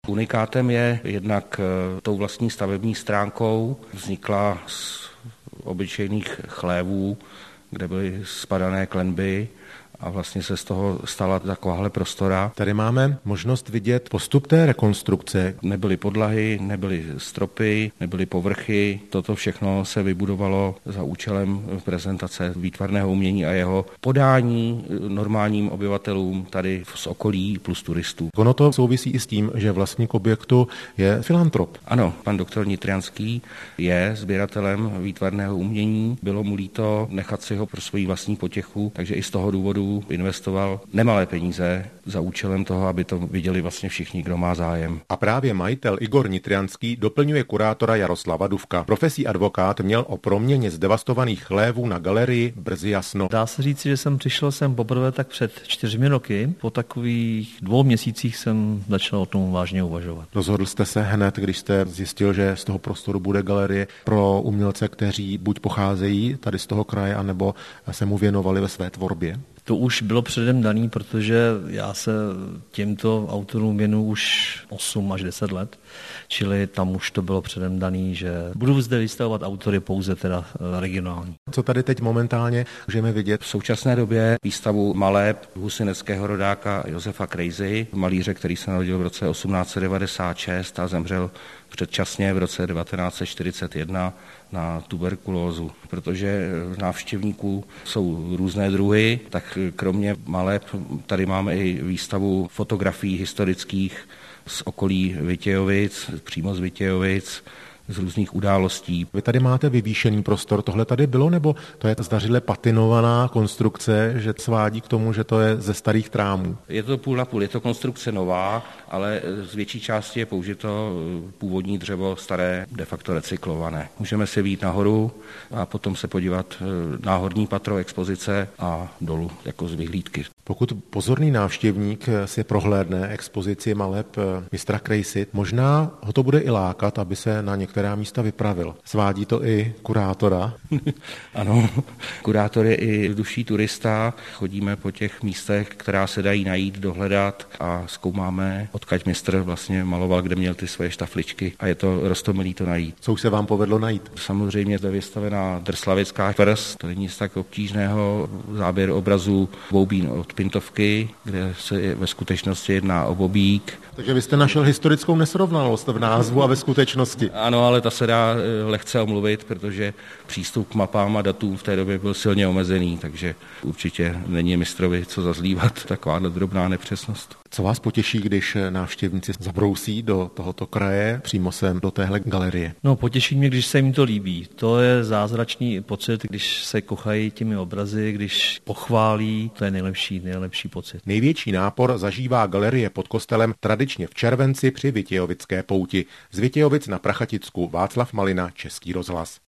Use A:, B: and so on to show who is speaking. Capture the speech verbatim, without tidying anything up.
A: Unikátem je jednak tou vlastní stavební stránkou. Vznikla z obyčejných chlévů, kde byly spadané klenby, a vlastně se z toho stala takováhle prostora.
B: Tady máme možnost vidět postup té rekonstrukce.
A: Nebyly podlahy, nebyly stropy, nebyly povrchy. Toto všechno se vybudovalo za účelem prezentace výtvarného umění a jeho podání normálním obyvatelům tady z okolí plus turistů.
B: Ono to souvisí i s tím, že vlastník objektu je filantrop.
A: Ano, pan doktor Nitrianský je sběratelem výtvarného umění. Bylo mu líto nechat si ho pro svou vlastní potěchu, takže i z toho důvodu investoval nemalé peníze za účelem toho, aby to viděli vlastně všichni, kdo má zájem.
B: A právě majitel Igor Nitrianský doplňuje kurátora Jaroslava Dufka. Profesí advokát měl o proměně zdevastovaných chlévů na galerii brzy jasno.
C: Dá se říct, že jsem přišel sem poprvé tak před čtyřmi roky. Po takových dvou měsících jsem začal o tom vážně uvažovat.
B: Rozhodl jste se hned, když jste zjistil, že z toho prostoru bude galerie pro umělce, kteří buď pocházejí tady z toho kraje, anebo se mu věnovali ve své tvorbě?
C: To už bylo předem daný, protože já se těmto autorům věnuju už osm až deset let, čili tam už to bylo předem daný, že budu zde vystavovat autory pouze teda regionální.
B: Co tady teď momentálně můžeme vidět?
A: V současné době výstavu maleb husineckého rodáka Josefa Krejzy, malíře, který se narodil v roce osmnáct set devadesát šest a zemřel předčasně v roce devatenáct set čtyřicet jedna na tuberkulózu. Protože návštěvníků jsou různé druhy, tak kromě maleb tady máme i výstavu fotografií historických z okolí Vitějovic, přímo z Vitějovic, z různých událostí.
B: Vy tady máte vyvýšený prostor, tohle tady bylo, nebo to je zdařile patinovaná konstrukce, že svádí k tomu, že to je ze starých trámů?
A: Je to půl na půl, je to konstrukce nová, ale z větší části je použito původní dřevo staré, de facto recyklované. Můžeme si vyjít nahoru a potom se podívat na horní patro expozice a dolů, jako z vyhlídky.
B: Pokud pozorný návštěvník si prohlédne expozici maleb mistra Krejsy, možná ho to bude i lákat, aby se na některá místa vypravil. Svádí to i kurátora?
A: Ano, kurátor je i duší turista. Chodíme po těch místech, která se dají najít, dohledat a zkoumáme, odkud mistr vlastně maloval, kde měl ty svoje štafličky a je to roztomilý to najít.
B: Co už se vám povedlo najít?
A: Samozřejmě je vystavená drslavická tvrz, to není nic tak obtížného, záběr obrazů Boubín od Pintovky, kde se ve skutečnosti jedná o bobík.
B: Takže vy jste našel historickou nesrovnalost v názvu a ve skutečnosti.
A: Ano, ale ta se dá lehce omluvit, protože přístup k mapám a datům v té době byl silně omezený, takže určitě není mistrovi co zazlívat takováhle drobná nepřesnost.
B: Co vás potěší, když návštěvníci zabrousí do tohoto kraje, přímo sem do téhle galerie?
C: No, potěší mě, když se jim to líbí. To je zázračný pocit, když se kochají těmi obrazy, když pochválí, to je nejlepší, nejlepší pocit.
B: Největší nápor zažívá galerie pod kostelem tradičně v červenci při Vitějovické pouti. Z Vitějovic na Prachaticku Václav Malina, Český rozhlas.